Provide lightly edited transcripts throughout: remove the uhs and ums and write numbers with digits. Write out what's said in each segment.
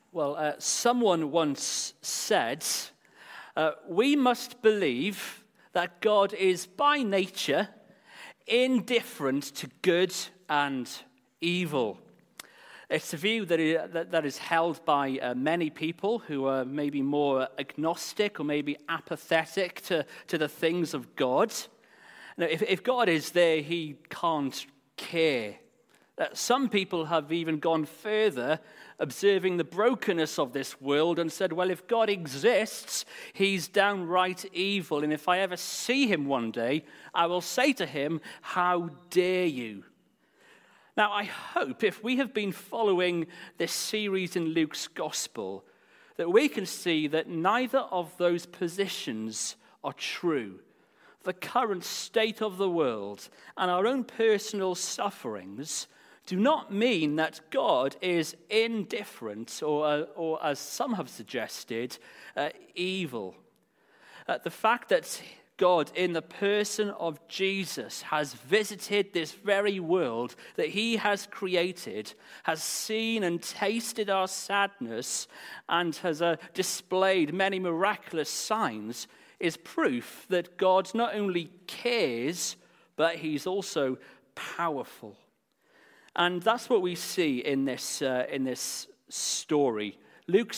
Someone once said, we must believe that God is by nature indifferent to good and evil. It's a view that is held by many people who are maybe more agnostic or maybe apathetic to the things of God. Now, if God is there, he can't care. Some people have even gone further, observing the brokenness of this world and said, well, if God exists, he's downright evil. And if I ever see him one day, I will say to him, how dare you? Now, I hope if we have been following this series in Luke's gospel, that we can see that neither of those positions are true. The current state of the world and our own personal sufferings do not mean that God is indifferent or as some have suggested, evil. The fact that God, in the person of Jesus, has visited this very world that he has created, has seen and tasted our sadness, and has displayed many miraculous signs, is proof that God not only cares, but he's also powerful. And that's what we see in this story, Luke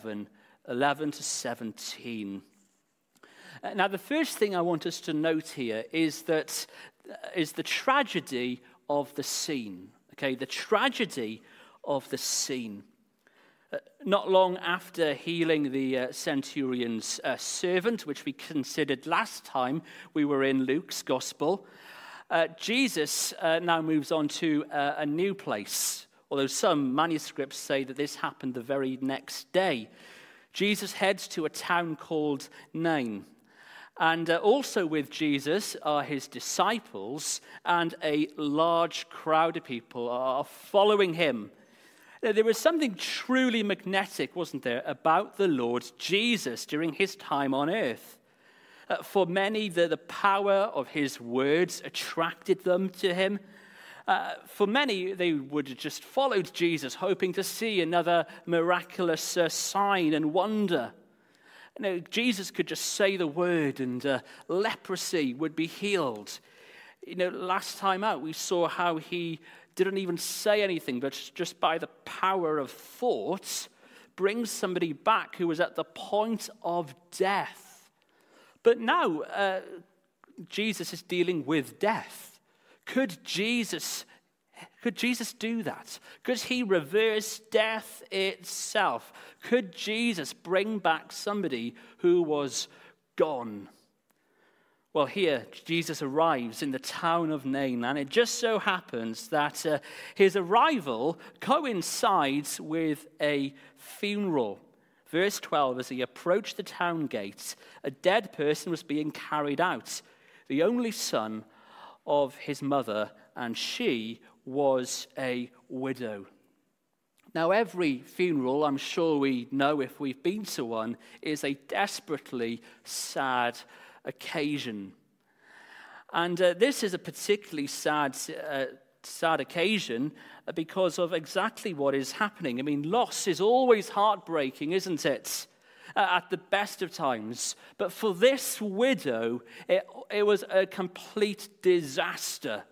7:11-17. Now, the first thing I want us to note here is the tragedy of the scene. Okay, the tragedy of the scene. Not long after healing the centurion's servant, which we considered last time we were in Luke's gospel, Jesus now moves on to a new place, although some manuscripts say that this happened the very next day. Jesus heads to a town called Nain. And also with Jesus are his disciples, and a large crowd of people are following him. There was something truly magnetic, wasn't there, about the Lord Jesus during his time on earth. For many, the power of his words attracted them to him. For many, they would have just followed Jesus, hoping to see another miraculous sign and wonder. Jesus could just say the word and leprosy would be healed. Last time out, we saw how he didn't even say anything, but just by the power of thought, brings somebody back who was at the point of death. But now, Jesus is dealing with death. Could Jesus do that? Could he reverse death itself? Could Jesus bring back somebody who was gone? Well, here, Jesus arrives in the town of Nain, and it just so happens that his arrival coincides with a funeral. Verse 12, as he approached the town gates, a dead person was being carried out, the only son of his mother, and she was a widow. Now, every funeral, I'm sure we know if we've been to one, is a desperately sad occasion. And this is a particularly sad occasion because of exactly what is happening. I mean, loss is always heartbreaking, isn't it? At the best of times. But for this widow, it was a complete disaster.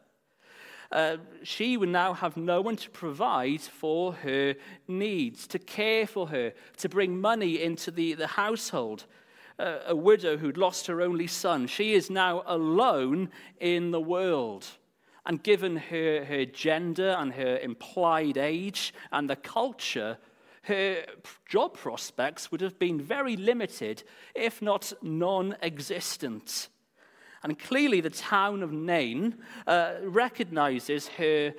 She would now have no one to provide for her needs, to care for her, to bring money into the household. A widow who'd lost her only son. She is now alone in the world. And given her gender and her implied age and the culture, her job prospects would have been very limited, if not non-existent. And clearly the town of Nain recognizes her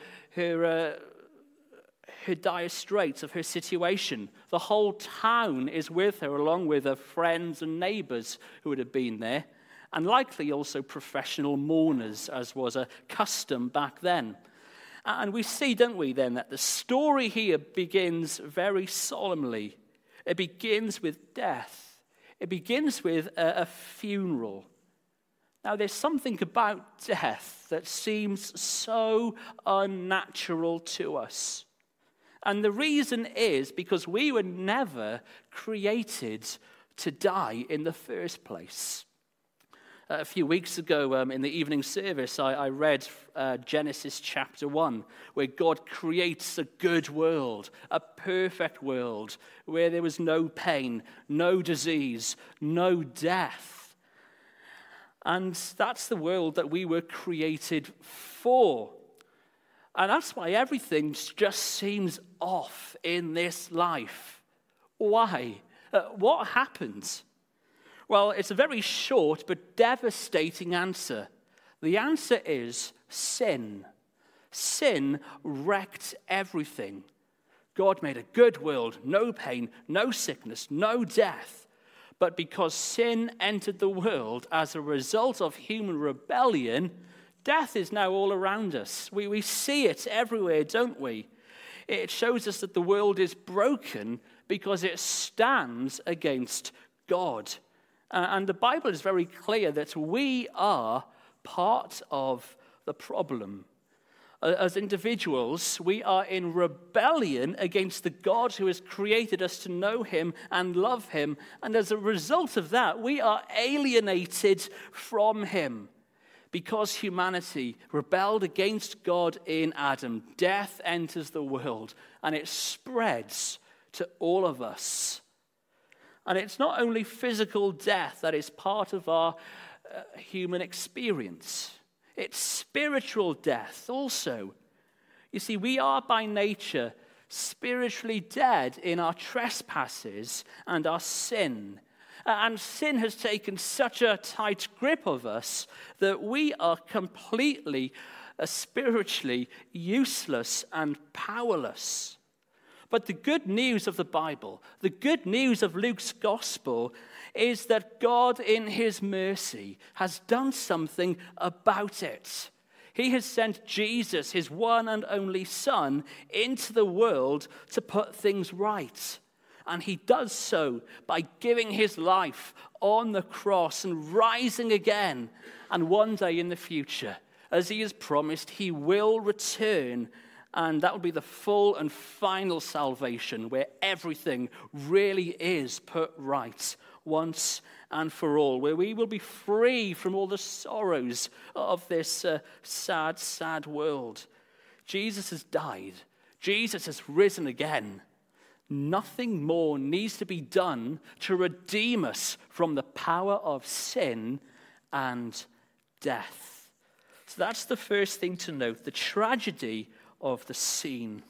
dire straits of her situation. The whole town is with her, along with her friends and neighbors who would have been there, and likely also professional mourners, as was a custom back then. And we see, don't we, then, that the story here begins very solemnly. It begins with death. It begins with a funeral. Now, there's something about death that seems so unnatural to us. And the reason is because we were never created to die in the first place. A few weeks ago in the evening service, I read Genesis chapter 1, where God creates a good world, a perfect world, where there was no pain, no disease, no death. And that's the world that we were created for. And that's why everything just seems off in this life. Why? What happened? Well, it's a very short but devastating answer. The answer is sin. Sin wrecked everything. God made a good world, no pain, no sickness, no death. But because sin entered the world as a result of human rebellion, death is now all around us. We see it everywhere, don't we? It shows us that the world is broken because it stands against God. And the Bible is very clear that we are part of the problem. As individuals, we are in rebellion against the God who has created us to know him and love him. And as a result of that, we are alienated from him. Because humanity rebelled against God in Adam, death enters the world and it spreads to all of us. And it's not only physical death that is part of our human experience. It's spiritual death also. You see, we are by nature spiritually dead in our trespasses and our sin. And sin has taken such a tight grip of us that we are completely spiritually useless and powerless. But the good news of the Bible, the good news of Luke's gospel, is that God in his mercy has done something about it. He has sent Jesus, his one and only Son, into the world to put things right. And he does so by giving his life on the cross and rising again. And one day in the future, as he has promised, he will return. And that will be the full and final salvation where everything really is put right once and for all, where we will be free from all the sorrows of this sad, sad world. Jesus has died. Jesus has risen again. Nothing more needs to be done to redeem us from the power of sin and death. So that's the first thing to note, the tragedy of the scene.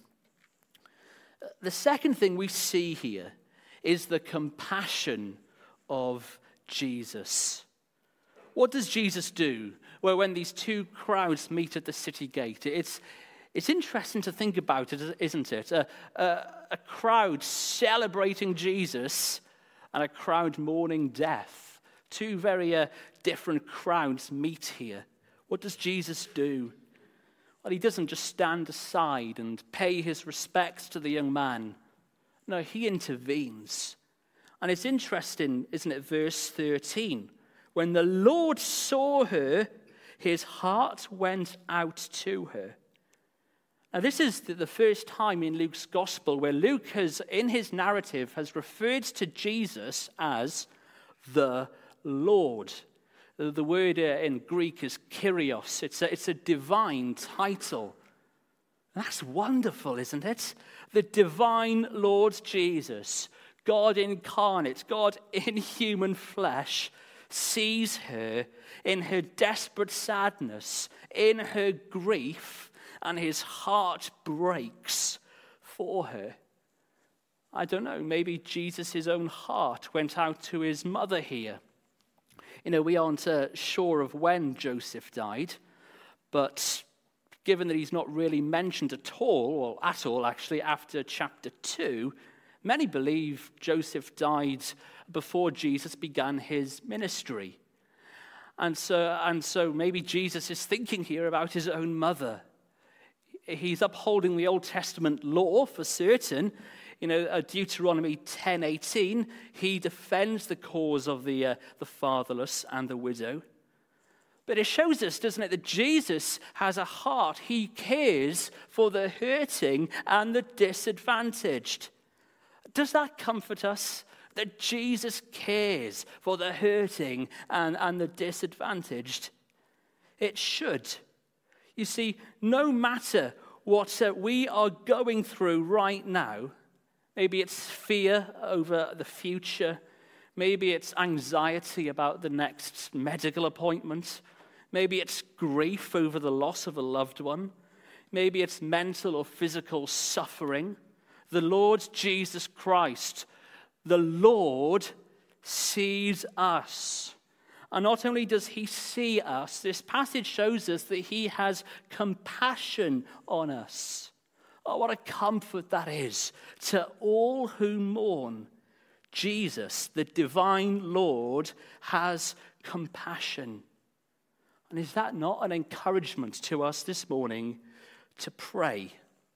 The second thing we see here is the compassion of Jesus. What does Jesus do? Well, when these two crowds meet at the city gate, it's interesting to think about it, isn't it? A crowd celebrating Jesus and a crowd mourning death. Two very different crowds meet here. What does Jesus do? Well, he doesn't just stand aside and pay his respects to the young man. No, he intervenes. And it's interesting, isn't it, verse 13. When the Lord saw her, his heart went out to her. Now, this is the first time in Luke's gospel where Luke has, in his narrative, has referred to Jesus as the Lord. The word in Greek is Kyrios. It's a divine title. That's wonderful, isn't it? The divine Lord Jesus, God incarnate, God in human flesh, sees her in her desperate sadness, in her grief, and his heart breaks for her. I don't know, maybe Jesus' own heart went out to his mother here. You know, we aren't sure of when Joseph died, but given that he's not really mentioned at all actually, after chapter 2, many believe Joseph died before Jesus began his ministry. And so maybe Jesus is thinking here about his own mother. He's upholding the Old Testament law for certain. You know, Deuteronomy 10:18, he defends the cause of the fatherless and the widow. But it shows us, doesn't it, that Jesus has a heart. He cares for the hurting and the disadvantaged. Does that comfort us? That Jesus cares for the hurting and the disadvantaged? It should. You see, no matter what we are going through right now, maybe it's fear over the future, maybe it's anxiety about the next medical appointment, maybe it's grief over the loss of a loved one, maybe it's mental or physical suffering. The Lord Jesus Christ, the Lord, sees us. And not only does he see us, this passage shows us that he has compassion on us. Oh, what a comfort that is to all who mourn. Jesus, the divine Lord, has compassion. And is that not an encouragement to us this morning to pray?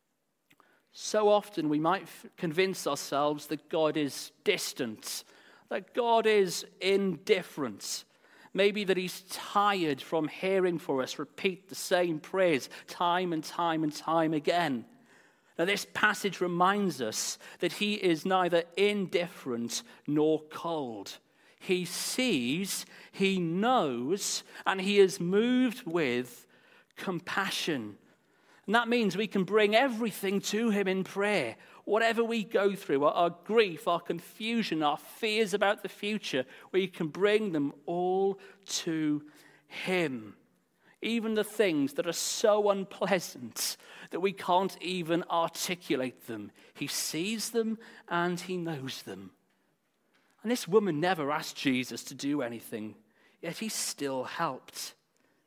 So often we might convince ourselves that God is distant, that God is indifferent. Maybe that he's tired from hearing for us repeat the same prayers time and time and time again. Now, this passage reminds us that he is neither indifferent nor cold. He sees, he knows, and he is moved with compassion. And that means we can bring everything to him in prayer. Whatever we go through, our grief, our confusion, our fears about the future, we can bring them all to him. Even the things that are so unpleasant that we can't even articulate them. He sees them and he knows them. And this woman never asked Jesus to do anything, yet he still helped.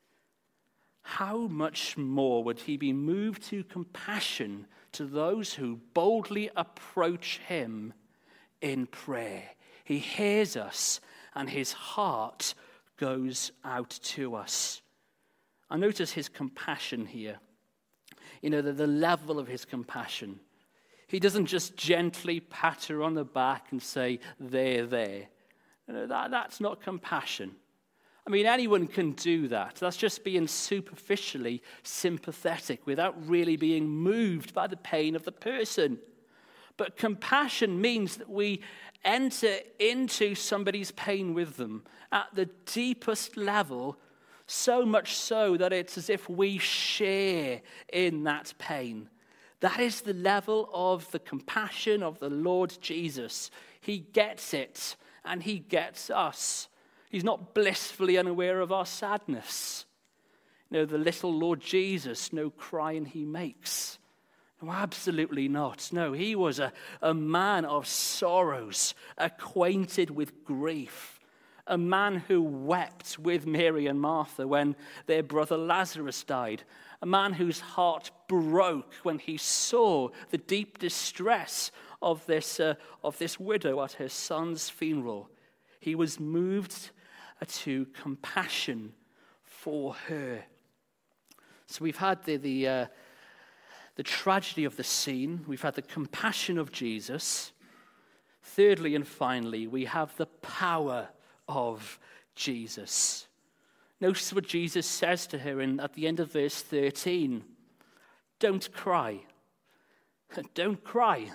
How much more would he be moved to compassion to those who boldly approach him in prayer? He hears us and his heart goes out to us. I notice his compassion here. You know, the level of his compassion. He doesn't just gently pat her on the back and say, there. That's not compassion. I mean, anyone can do that. That's just being superficially sympathetic without really being moved by the pain of the person. But compassion means that we enter into somebody's pain with them at the deepest level, so much so that it's as if we share in that pain. That is the level of the compassion of the Lord Jesus. He gets it, and he gets us. He's not blissfully unaware of our sadness. You know, the little Lord Jesus, no crying he makes. No, absolutely not. No, he was a man of sorrows, acquainted with grief. A man who wept with Mary and Martha when their brother Lazarus died. A man whose heart broke when he saw the deep distress of this widow at her son's funeral. He was moved to compassion for her. So we've had the tragedy of the scene. We've had the compassion of Jesus. Thirdly and finally, we have the power of Jesus. Notice what Jesus says to her at the end of verse 13. Don't cry. Don't cry.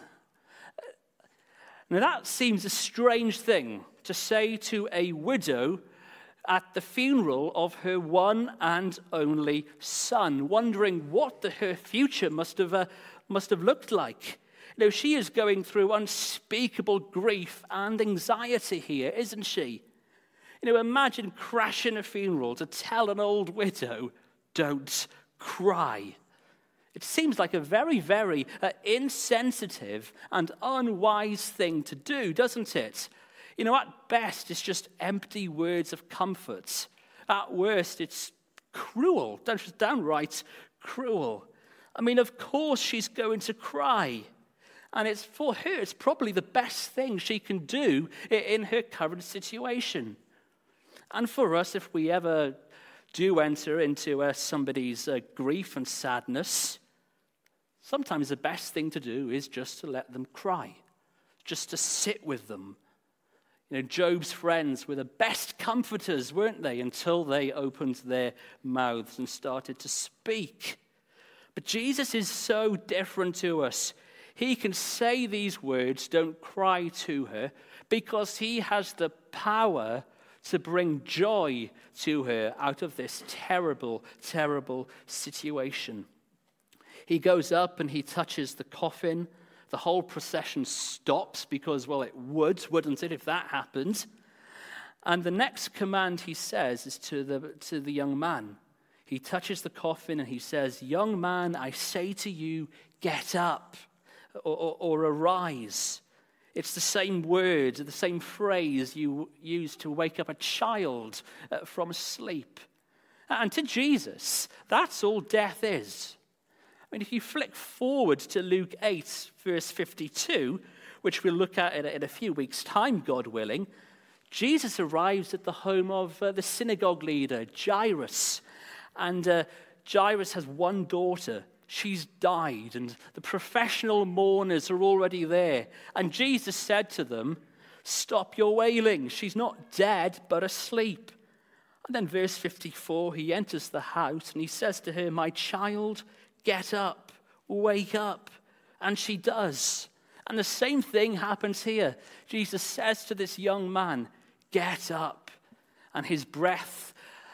Now that seems a strange thing to say to a widow at the funeral of her one and only son, wondering what her future must have looked like. You know, she is going through unspeakable grief and anxiety here, isn't she? You know, imagine crashing a funeral to tell an old widow, don't cry. It seems like a very, very insensitive and unwise thing to do, doesn't it? You know, at best, it's just empty words of comfort. At worst, it's cruel, just downright cruel. I mean, of course she's going to cry. And it's for her, it's probably the best thing she can do in her current situation. And for us, if we ever do enter into somebody's grief and sadness, sometimes the best thing to do is just to let them cry, just to sit with them. Job's friends were the best comforters, weren't they, until they opened their mouths and started to speak. But Jesus is so different to us. He can say these words, "Don't cry," to her, because he has the power to bring joy to her out of this terrible, terrible situation. He goes up and he touches the coffin. The whole procession stops because, well, it would, wouldn't it, if that happened? And the next command he says is to the young man. He touches the coffin and he says, "Young man, I say to you, get up," or arise. It's the same word, the same phrase you use to wake up a child from sleep. And to Jesus, that's all death is. I mean, if you flick forward to Luke 8, verse 52, which we'll look at in a few weeks' time, God willing, Jesus arrives at the home of the synagogue leader, Jairus. And Jairus has one daughter. She's died, and the professional mourners are already there. And Jesus said to them, "Stop your wailing. She's not dead, but asleep." And then verse 54, he enters the house and he says to her, "My child, get up, wake up." And she does. And the same thing happens here. Jesus says to this young man, "Get up." And his breath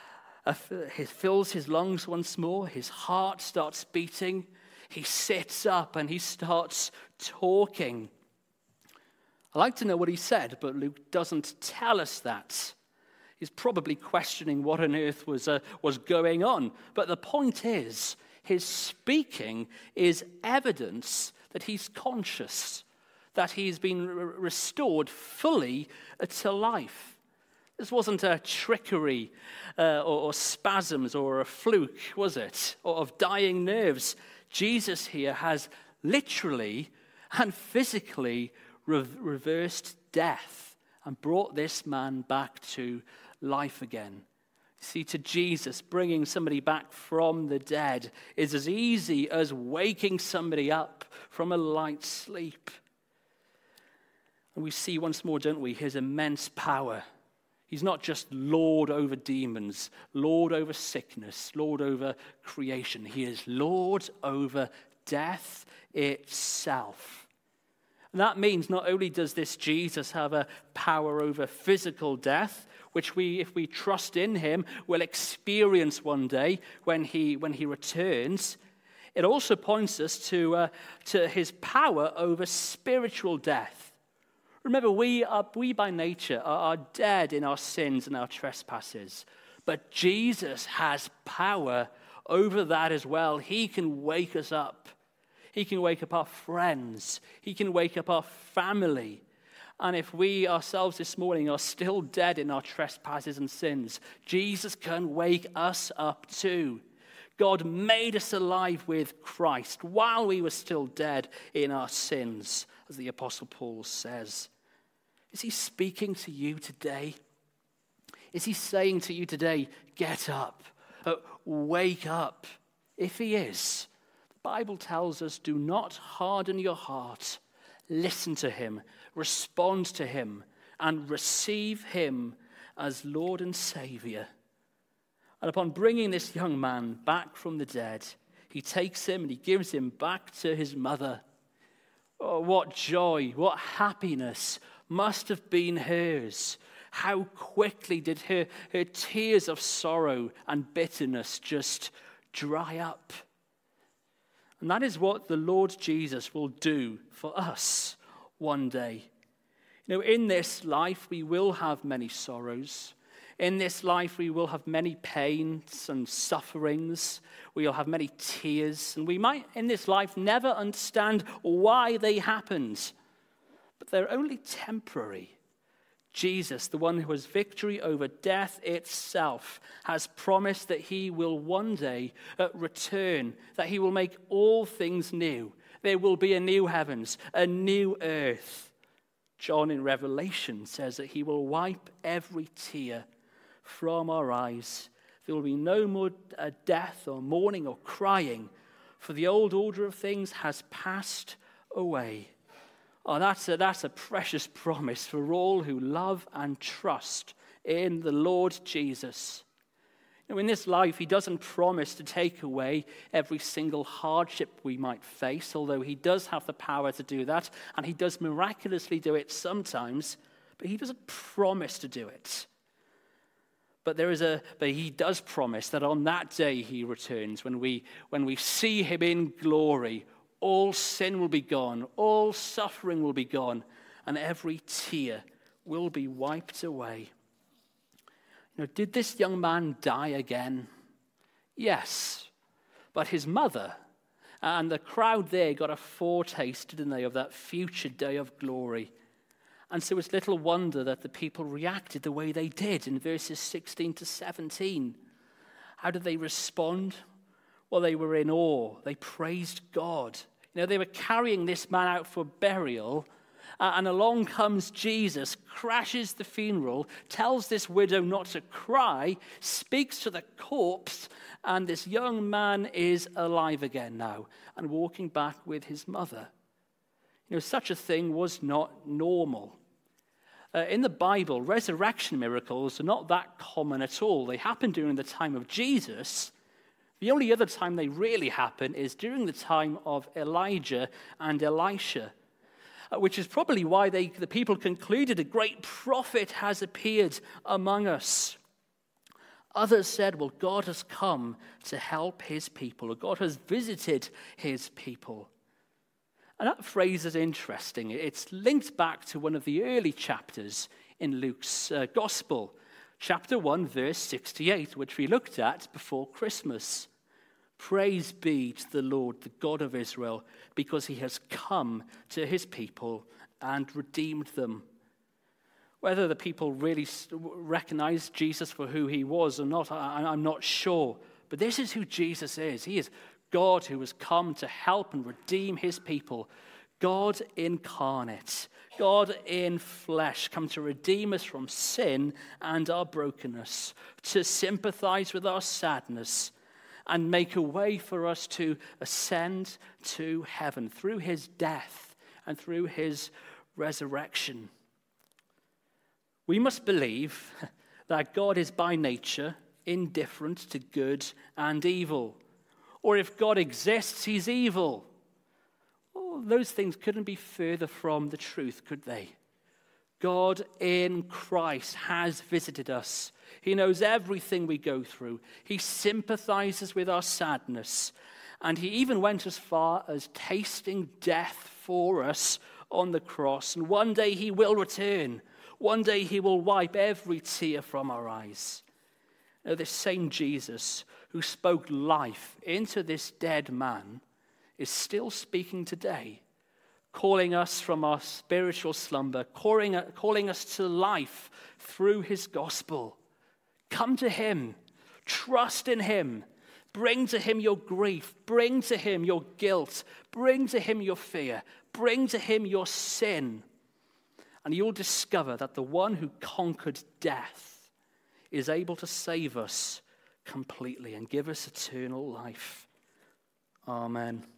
fills his lungs once more. His heart starts beating. He sits up and he starts talking. I'd like to know what he said, but Luke doesn't tell us that. He's probably questioning what on earth was going on. But the point is, his speaking is evidence that he's conscious, that he's been restored fully to life. This wasn't a trickery or spasms or a fluke, was it? Or of dying nerves. Jesus here has literally and physically reversed death and brought this man back to life again. See, to Jesus, bringing somebody back from the dead is as easy as waking somebody up from a light sleep. And we see once more, don't we, his immense power. He's not just Lord over demons, Lord over sickness, Lord over creation. He is Lord over death itself. And that means not only does this Jesus have a power over physical death, which we, if we trust in him, will experience one day when he returns, it also points us to his power over spiritual death. Remember, we by nature are dead in our sins and our trespasses. But Jesus has power over that as well. He can wake us up. He can wake up our friends. He can wake up our family. And if we ourselves this morning are still dead in our trespasses and sins, Jesus can wake us up too. God made us alive with Christ while we were still dead in our sins, as the Apostle Paul says. Is he speaking to you today? Is he saying to you today, get up, wake up? If he is, the Bible tells us, do not harden your heart. Listen to him, respond to him, and receive him as Lord and Savior. And upon bringing this young man back from the dead, he takes him and he gives him back to his mother. Oh, what joy, what happiness must have been hers. How quickly did her tears of sorrow and bitterness just dry up. And that is what the Lord Jesus will do for us one day. In this life we will have many sorrows. In this life we will have many pains and sufferings. We will have many tears. And we might in this life never understand why they happened. But they're only temporary. Jesus, the one who has victory over death itself, has promised that he will one day return, that he will make all things new. There will be a new heavens, a new earth. John in Revelation says that he will wipe every tear from our eyes. There will be no more death or mourning or crying, for the old order of things has passed away. Oh, that's a precious promise for all who love and trust in the Lord Jesus. In this life, he doesn't promise to take away every single hardship we might face, although he does have the power to do that, and he does miraculously do it sometimes, but he doesn't promise to do it. But he does promise that on that day he returns, when we see him in glory, all sin will be gone, all suffering will be gone, and every tear will be wiped away. Did this young man die again? Yes. But his mother and the crowd there got a foretaste, didn't they, of that future day of glory. And so it's little wonder that the people reacted the way they did in verses 16 to 17. How did they respond? Well, they were in awe. They praised God. They were carrying this man out for burial, and along comes Jesus, crashes the funeral, tells this widow not to cry, speaks to the corpse, and this young man is alive again now and walking back with his mother. Such a thing was not normal. In the Bible, resurrection miracles are not that common at all. They happen during the time of Jesus. The only other time they really happen is during the time of Elijah and Elisha, which is probably why the people concluded a great prophet has appeared among us. Others said, well, God has come to help his people, or God has visited his people. And that phrase is interesting. It's linked back to one of the early chapters in Luke's Gospel, chapter 1, verse 68, which we looked at before Christmas. Praise be to the Lord, the God of Israel, because he has come to his people and redeemed them. Whether the people really recognized Jesus for who he was or not, I'm not sure. But this is who Jesus is. He is God who has come to help and redeem his people. God incarnate, God in flesh, come to redeem us from sin and our brokenness, to sympathize with our sadness, and make a way for us to ascend to heaven through his death and through his resurrection. We must believe that God is by nature indifferent to good and evil. Or if God exists, he's evil. Well, those things couldn't be further from the truth, could they? God in Christ has visited us. He knows everything we go through. He sympathizes with our sadness. And he even went as far as tasting death for us on the cross. And one day he will return. One day he will wipe every tear from our eyes. Now, this same Jesus who spoke life into this dead man is still speaking today, calling us from our spiritual slumber, calling us to life through his gospel. Come to him, trust in him, bring to him your grief, bring to him your guilt, bring to him your fear, bring to him your sin, and you'll discover that the one who conquered death is able to save us completely and give us eternal life. Amen.